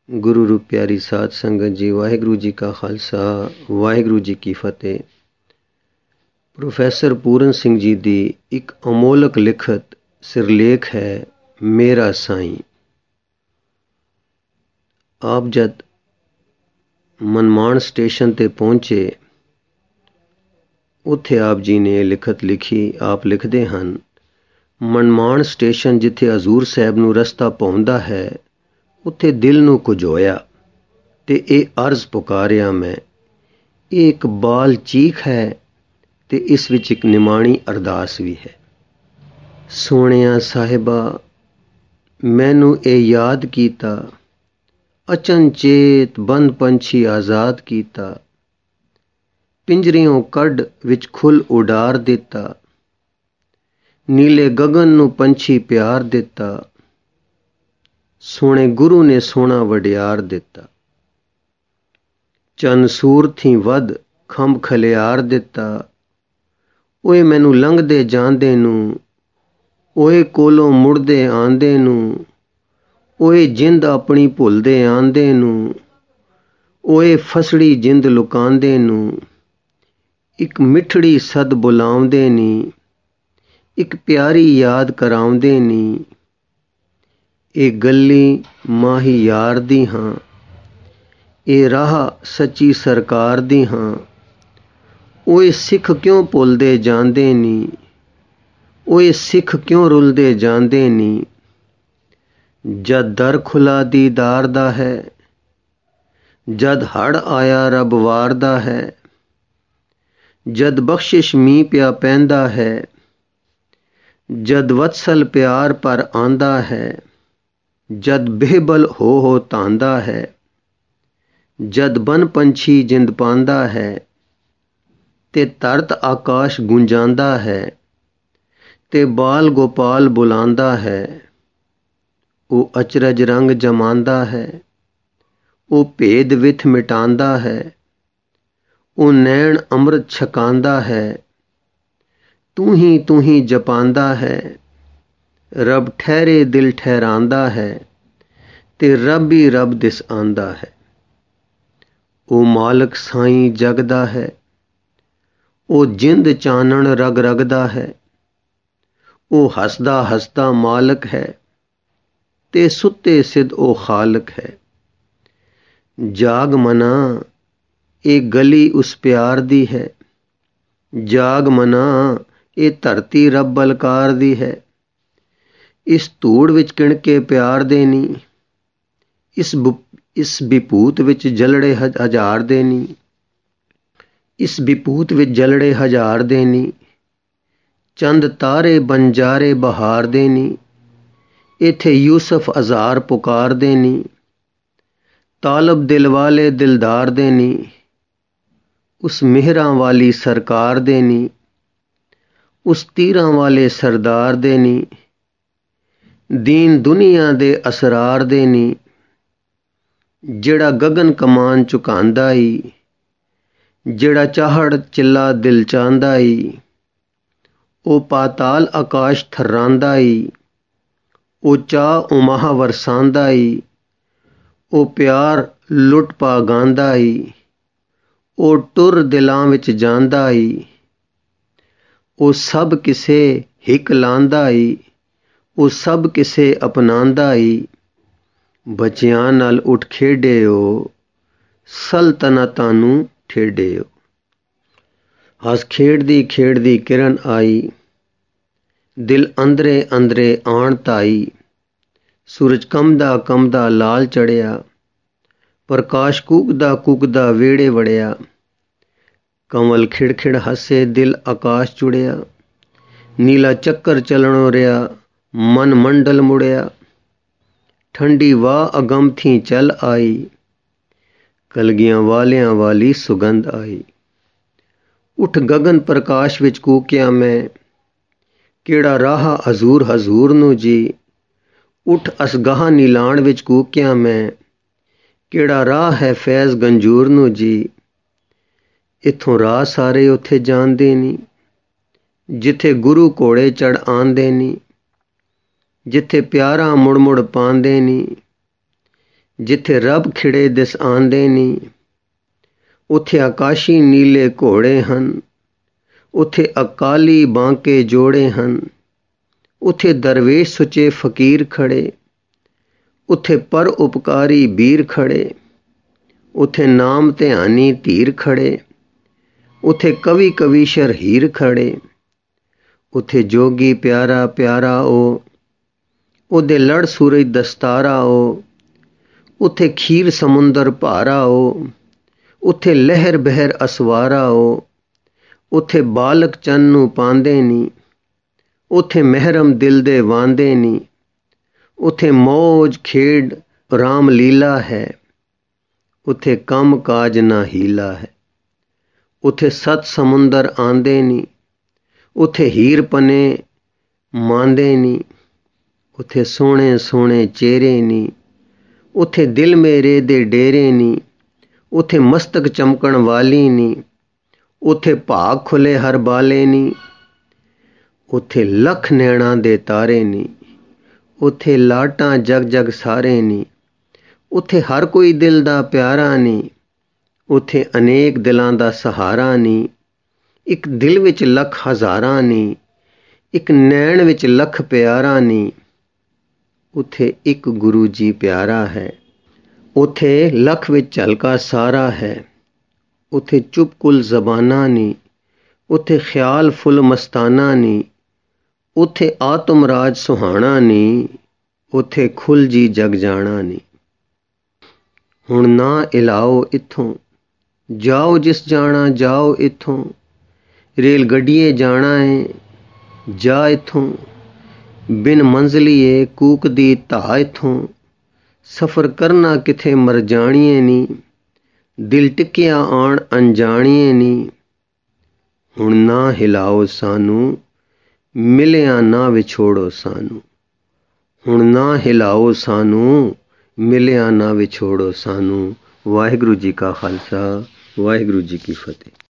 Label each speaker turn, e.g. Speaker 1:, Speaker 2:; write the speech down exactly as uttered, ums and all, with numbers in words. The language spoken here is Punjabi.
Speaker 1: ਗੁਰੂ ਰੂਪ ਪਿਆਰੀ ਸਾਧ ਸੰਗਤ ਜੀ, ਵਾਹਿਗੁਰੂ ਜੀ ਕਾ ਖਾਲਸਾ, ਵਾਹਿਗੁਰੂ ਜੀ ਕੀ ਫਤਿਹ। ਪ੍ਰੋਫੈਸਰ ਪੂਰਨ ਸਿੰਘ ਜੀ ਦੀ ਇੱਕ ਅਮੋਲਕ ਲਿਖਤ ਸਿਰਲੇਖ ਹੈ ਮੇਰਾ ਸਾਈਂ। ਆਪ ਜਦ ਮਨਮਾਣ ਸਟੇਸ਼ਨ ਤੇ ਪਹੁੰਚੇ, ਉੱਥੇ ਆਪ ਜੀ ਨੇ ਇਹ ਲਿਖਤ ਲਿਖੀ। ਆਪ ਲਿਖਦੇ ਹਨ, ਮਨਮਾਣ ਸਟੇਸ਼ਨ ਜਿੱਥੇ ਹਜ਼ੂਰ ਸਾਹਿਬ ਨੂੰ ਰਸਤਾ ਪਾਉਂਦਾ ਹੈ, ਉੱਥੇ ਦਿਲ ਨੂੰ ਕੁਝ ਹੋਇਆ ਤੇ ਇਹ ਅਰਜ਼ ਪੁਕਾਰਿਆ ਮੈਂ। ਇਹ ਇੱਕ ਬਾਲ ਚੀਖ ਹੈ ਤੇ ਇਸ ਵਿੱਚ ਇੱਕ ਨਿਮਾਣੀ ਅਰਦਾਸ ਵੀ ਹੈ। ਸੋਹਣਿਆ ਸਾਹਿਬਾ, ਮੈਨੂੰ ਇਹ ਯਾਦ ਕੀਤਾ, ਅਚਨਚੇਤ ਬੰਦ ਪੰਛੀ ਆਜ਼ਾਦ ਕੀਤਾ, ਪਿੰਜਰਿਓਂ ਕੱਢ ਵਿੱਚ ਖੁੱਲ ਉਡਾਰ ਦਿੱਤਾ, ਨੀਲੇ ਗਗਨ ਨੂੰ ਪੰਛੀ ਪਿਆਰ ਦਿੱਤਾ, ਸੋਹਣੇ ਗੁਰੂ ਨੇ ਸੋਹਣਾ ਵਡਿਆਰ ਦਿੱਤਾ, ਚੰਨ ਸੂਰਥੀ ਵੱਧ ਖੰਭ ਖਲਿਆਰ ਦਿੱਤਾ, ਓਏ ਮੈਨੂੰ ਲੰਘਦੇ ਜਾਂਦੇ ਨੂੰ, ਓਏ ਕੋਲੋਂ ਮੁੜਦੇ ਆਂਦੇ ਨੂੰ, ਓਏ ਜਿੰਦ ਆਪਣੀ ਭੁੱਲਦੇ ਆਂਦੇ ਨੂੰ, ਓਏ ਫਸੜੀ ਜਿੰਦ ਲੁਕਾਂਦੇ ਨੂੰ, ਇੱਕ ਮਿੱਠੜੀ ਸਦ ਬੁਲਾਉਂਦੇ ਨੀ, ਇੱਕ ਪਿਆਰੀ ਯਾਦ ਕਰਾਉਂਦੇ ਨੀ, ਇਹ ਗੱਲੀ ਮਾਹੀ ਯਾਰ ਦੀ ਹਾਂ, ਇਹ ਰਾਹ ਸੱਚੀ ਸਰਕਾਰ ਦੀ ਹਾਂ, ਓਏ ਸਿੱਖ ਕਿਉਂ ਭੁੱਲਦੇ ਜਾਂਦੇ ਨੀ, ਓਏ ਸਿੱਖ ਕਿਉਂ ਰੁਲਦੇ ਜਾਂਦੇ ਨੀ, ਜਦ ਦਰ ਖੁੱਲਾ ਦੀਦਾਰ ਦਾ ਹੈ, ਜਦ ਹੜ ਆਇਆ ਰੱਬ ਵਾਰ ਦਾ ਹੈ, ਜਦ ਬਖਸ਼ਿਸ਼ ਮੀਂਹ ਪਿਆ ਪੈਂਦਾ ਹੈ, ਜਦ ਵਤਸਲ ਪਿਆਰ ਪਰ ਆਂਦਾ ਹੈ, ਜਦ ਬੇਬਲ ਹੋ ਹੋ ਤਾਂਦਾ ਹੈ, ਜਦ ਬਨ ਪੰਛੀ ਜਿੰਦ ਪਾਂਦਾ ਹੈ, ਤੇ ਧਰਤ ਆਕਾਸ਼ ਗੁੰਜਾਂਦਾ ਹੈ, ਤੇ ਬਾਲ ਗੋਪਾਲ ਬੁਲਾਂਦਾ ਹੈ, ਉਹ ਅਚਰਜ ਰੰਗ ਜਮਾਂਦਾ ਹੈ, ਉਹ ਭੇਦ ਵਿਥ ਮਿਟਾਂਦਾ ਹੈ, ਉਹ ਨੈਣ ਅੰਮ੍ਰਿਤ ਛਕਾਂਦਾ ਹੈ, ਤੂੰ ਹੀ ਤੂੰ ਹੀ ਜਪਾਂਦਾ ਹੈ, ਰੱਬ ਠਹਿਰੇ ਦਿਲ ਠਹਿਰਾਂਦਾ ਹੈ, ਤੇ ਰੱਬ ਹੀ ਰੱਬ ਦਿਸ ਆਂਦਾ ਹੈ, ਉਹ ਮਾਲਕ ਸਾਈਂ ਜਗ ਦਾ ਹੈ, ਉਹ ਜਿੰਦ ਚਾਨਣ ਰਗ ਰਗਦਾ ਹੈ, ਉਹ ਹੱਸਦਾ ਹੱਸਦਾ ਮਾਲਕ ਹੈ, ਤੇ ਸੁੱਤੇ ਸਿੱਧ ਉਹ ਖਾਲਕ ਹੈ। ਜਾਗ ਮਨਾ, ਇਹ ਗਲੀ ਉਸ ਪਿਆਰ ਦੀ ਹੈ, ਜਾਗ ਮਨਾ, ਇਹ ਧਰਤੀ ਰੱਬ ਬਲਕਾਰ ਦੀ ਹੈ, ਇਸ ਧੂੜ ਵਿੱਚ ਕਿਣਕੇ ਪਿਆਰ ਦੇ ਨੀ, ਇਸ ਇਸ ਵਿਭੂਤ ਵਿੱਚ ਜਲੜੇ ਹਜ਼ਾਰ ਦੇ ਨੀ, ਇਸ ਵਿਭੂਤ ਵਿੱਚ ਜਲੜੇ ਹਜ਼ਾਰ ਦੇ ਨੀ, ਚੰਦ ਤਾਰੇ ਬੰਜਾਰੇ ਬਹਾਰ ਦੇ ਨੀ, ਇੱਥੇ ਯੂਸਫ ਅਜ਼ਾਰ ਪੁਕਾਰ ਦੇ ਨੀ, ਤਾਲਬ ਦਿਲ ਵਾਲੇ ਦਿਲਦਾਰ ਦੇ ਨੀ, ਉਸ ਮਿਹਰਾਂ ਵਾਲੀ ਸਰਕਾਰ ਦੇ ਨੀ, ਉਸ ਤੀਰਾਂ ਵਾਲੇ ਸਰਦਾਰ ਦੇ ਨੀ, ਦੀਨ ਦੁਨੀਆ ਦੇ ਅਸਰਾਰ ਦੇ ਨੀ, ਜਿਹੜਾ ਗਗਨ ਕਮਾਨ ਝੁਕਾਂਦਾ ਈ, ਜਿਹੜਾ ਚਾਹੜ ਚਿੱਲਾ ਦਿਲ ਚਾਹੁੰਦਾ ਈ, ਉਹ ਪਾਤਾਲ ਆਕਾਸ਼ ਥਰਾਂਦਾ ਈ, ਉਹ ਚਾਹ ਉਮਾਹ ਵਰਸਾਂਦਾ ਈ, ਉਹ ਪਿਆਰ ਲੁੱਟ ਪਾ ਗਾਂਦਾ ਈ, ਉਹ ਟੁਰ ਦਿਲਾਂ ਵਿੱਚ ਜਾਂਦਾ ਈ, ਉਹ ਸਭ ਕਿਸੇ ਹਿੱਕ ਲਾਂਦਾ ਈ, ਉਹ ਸਭ ਕਿਸੇ ਅਪਣਾਂਦਾ ਈ, ਬੱਚਿਆਂ ਨਾਲ ਉੱਠ ਖੇਡਿਓ, ਸਲਤਨਤਾਂ ਨੂੰ ਠੇਡਿਓ। ਹੱਸ ਖੇਡਦੀ ਖੇਡਦੀ ਕਿਰਨ ਆਈ, ਦਿਲ ਅੰਦਰੇ ਅੰਦਰੇ ਆਣ ਧਾਈ, ਸੂਰਜ ਕੰਮਦਾ ਕੰਮਦਾ ਲਾਲ ਚੜਿਆ, ਪ੍ਰਕਾਸ਼ ਕੂਕਦਾ ਕੂਕਦਾ ਵਿਹੜੇ ਵੜਿਆ, ਕੰਵਲ ਖਿੜਖਿੜ ਹੱਸੇ ਦਿਲ ਆਕਾਸ਼ ਜੁੜਿਆ, ਨੀਲਾ ਚੱਕਰ ਚੱਲਣੋਂ ਰਿਹਾ ਮਨ ਮੰਡਲ ਮੁੜਿਆ, ਠੰਡੀ ਵਾਹ ਅਗਮ ਥੀ ਚੱਲ ਆਈ, ਕਲਗੀਆਂ ਵਾਲਿਆਂ ਵਾਲੀ ਸੁਗੰਧ ਆਈ, ਉੱਠ ਗਗਨ ਪ੍ਰਕਾਸ਼ ਵਿੱਚ ਕੂਕਿਆ ਮੈਂ, ਕਿਹੜਾ ਰਾਹ ਹਜ਼ੂਰ ਹਜ਼ੂਰ ਨੂੰ ਜੀ, ਉੱਠ ਅਸਗਾਹ ਨੀਲਾਣ ਵਿੱਚ ਕੂਕਿਆ ਮੈਂ, ਕਿਹੜਾ ਰਾਹ ਹੈ ਫੈਜ਼ ਗੰਜੂਰ ਨੂੰ ਜੀ, ਇੱਥੋਂ ਰਾਹ ਸਾਰੇ ਉੱਥੇ ਜਾਂਦੇ ਨੀ, ਜਿੱਥੇ ਗੁਰੂ ਘੋੜੇ ਚੜ ਆਂਦੇ ਨੀ, ਜਿੱਥੇ ਪਿਆਰਾ ਮੁੜ ਮੁੜ ਪਾਂਦੇ ਨੀ, ਜਿੱਥੇ ਰੱਬ ਖਿੜੇ ਦਿਸ ਆਂਦੇ ਨੀ, ਉੱਥੇ ਆਕਾਸ਼ੀ ਨੀਲੇ ਘੋੜੇ ਹਨ, ਉੱਥੇ ਅਕਾਲੀ ਬਾਂਕੇ ਜੋੜੇ ਹਨ, ਉੱਥੇ ਦਰਵੇਸ਼ ਸੁੱਚੇ ਫਕੀਰ ਖੜੇ, ਉੱਥੇ ਪਰ ਉਪਕਾਰੀ ਵੀਰ ਖੜੇ, ਉੱਥੇ ਨਾਮ ਧਿਆਨੀ ਧੀਰ ਖੜੇ, ਉੱਥੇ ਕਵੀ ਕਵੀਸ਼ਰ ਹੀਰ ਖੜੇ, ਉੱਥੇ ਜੋਗੀ ਪਿਆਰਾ ਪਿਆਰਾ ਉਹ, ਉਹਦੇ ਲੜ ਸੂਰਜ ਦਸਤਾਰਾ ਉਹ, ਉੱਥੇ ਖੀਰ ਸਮੁੰਦਰ ਭਾਰਾ ਉਹ, ਉੱਥੇ ਲਹਿਰ ਬਹਿਰ ਅਸਵਾਰਾ ਉਹ, ਉੱਥੇ ਬਾਲਕ ਚੰਨ ਨੂੰ ਪਾਂਦੇ ਨੀ, ਉੱਥੇ ਮਹਿਰਮ ਦਿਲ ਦੇ ਵਾਂਦੇ ਨੀ, ਉੱਥੇ ਮੌਜ ਖੇਡ ਰਾਮ ਲੀਲਾ ਹੈ, ਉੱਥੇ ਕੰਮ ਕਾਜ ਨਾ ਹੀਲਾ ਹੈ, ਉੱਥੇ ਸੱਤ ਸਮੁੰਦਰ ਆਂਦੇ ਨੀ, ਉੱਥੇ ਹੀਰ ਪਨੇ ਮਾਂਦੇ ਨੀ, ਉੱਥੇ ਸੋਹਣੇ ਸੋਹਣੇ ਚਿਹਰੇ ਨੀ, ਉੱਥੇ ਦਿਲ ਮੇਰੇ ਦੇ ਡੇਰੇ ਨੀ, ਉੱਥੇ ਮਸਤਕ ਚਮਕਣ ਵਾਲੀ ਨੀ, ਉੱਥੇ ਭਾਗ ਖੁੱਲੇ ਹਰ ਬਾਲੇ ਨੀ, ਉੱਥੇ ਲੱਖ ਨੈਣਾਂ ਦੇ ਤਾਰੇ ਨੀ, ਉੱਥੇ ਲਾਟਾਂ ਜਗ ਜਗ ਸਾਰੇ ਨੀ, ਉੱਥੇ ਹਰ ਕੋਈ ਦਿਲ ਦਾ ਪਿਆਰਾ ਨੀ, ਉੱਥੇ ਅਨੇਕ ਦਿਲਾਂ ਦਾ ਸਹਾਰਾ ਨੀ, ਇੱਕ ਦਿਲ ਵਿੱਚ ਲੱਖ ਹਜ਼ਾਰਾਂ ਨੀ, ਇੱਕ ਨੈਣ ਵਿੱਚ ਲੱਖ ਪਿਆਰਾ ਨੀ, ਉੱਥੇ ਇੱਕ ਗੁਰੂ ਜੀ ਪਿਆਰਾ ਹੈ, ਉੱਥੇ ਲੱਖ ਵਿੱਚ ਝਲਕਾ ਸਾਰਾ ਹੈ, ਉੱਥੇ ਚੁੱਪ ਕੁਲ ਜ਼ਬਾਨਾਂ ਨੀ, ਉੱਥੇ ਖਿਆਲ ਫੁੱਲ ਮਸਤਾਨਾ ਨੀ, ਉੱਥੇ ਆਤਮ ਰਾਜ ਸੁਹਾਣਾ ਨੀ, ਉੱਥੇ ਖੁੱਲ ਜੀ ਜਗ ਜਾਣਾ ਨੀ। ਹੁਣ ਨਾ ਇਲਾਓ ਇੱਥੋਂ, ਜਾਓ ਜਿਸ ਜਾਣਾ ਜਾਓ ਇੱਥੋਂ, ਰੇਲ ਗੱਡੀਏ ਜਾਣਾ ਏ ਜਾ ਇੱਥੋਂ, ਬਿਨ ਮੰਜ਼ਲੀਏ ਕੂਕਦੀ ਧਾ ਇੱਥੋਂ, ਸਫ਼ਰ ਕਰਨਾ ਕਿਥੇ ਮਰ ਜਾਣੀਏ ਨੀ, ਦਿਲ ਟਿਕਿਆ ਆਣ ਅਣਜਾਣੀਏ ਨੀ। ਹੁਣ ਨਾ ਹਿਲਾਓ ਸਾਨੂੰ, ਮਿਲਿਆ ਨਾ ਵਿਛੋੜੋ ਸਾਨੂੰ, ਹੁਣ ਨਾ ਹਿਲਾਓ ਸਾਨੂੰ, ਮਿਲਿਆ ਨਾ ਵਿਛੋੜੋ ਸਾਨੂੰ। ਵਾਹਿਗੁਰੂ ਜੀ ਕਾ ਖਾਲਸਾ, ਵਾਹਿਗੁਰੂ ਜੀ ਕੀ ਫਤਿਹ।